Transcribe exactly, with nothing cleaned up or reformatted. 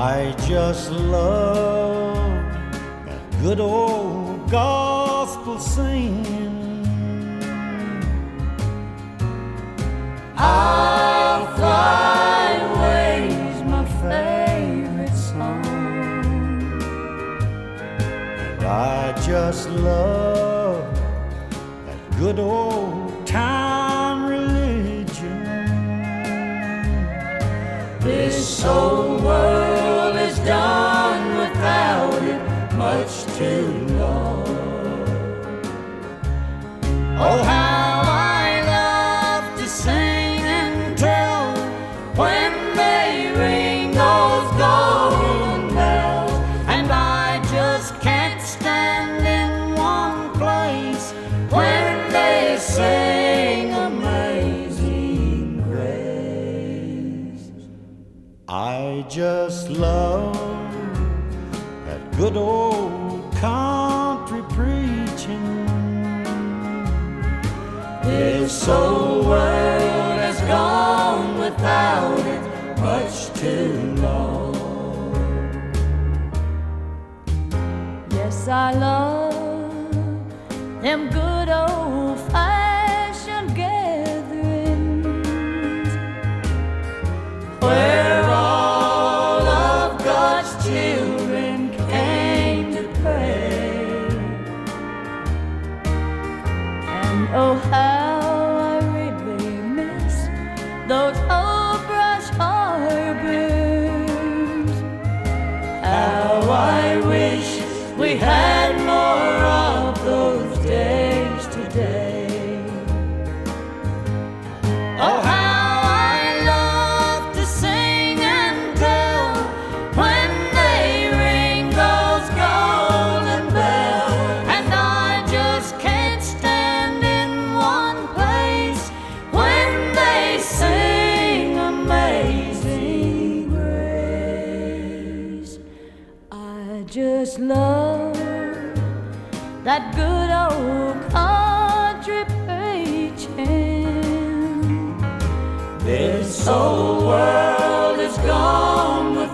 I just love that good old gospel singing. I'll Fly Away's my favorite song. And I just love that good old time religion. This old world is done without it much too long. Oh, how I love to sing and tell When they ring those golden bells, and I just can't stand in one place when they sing Amazing Grace. I just love that good old country preaching. This old world has gone without it much too long. Yes, I love them good old-fashioned gatherings Where all of God's children came to pray. and oh how I really miss those old brush harbors. How I wish we had more of those days today. Oh, how I love to sing and tell When they ring those golden bells, and I just can't stand in one place when they sing Amazing Grace. I just love that good old country preaching. This old world is gone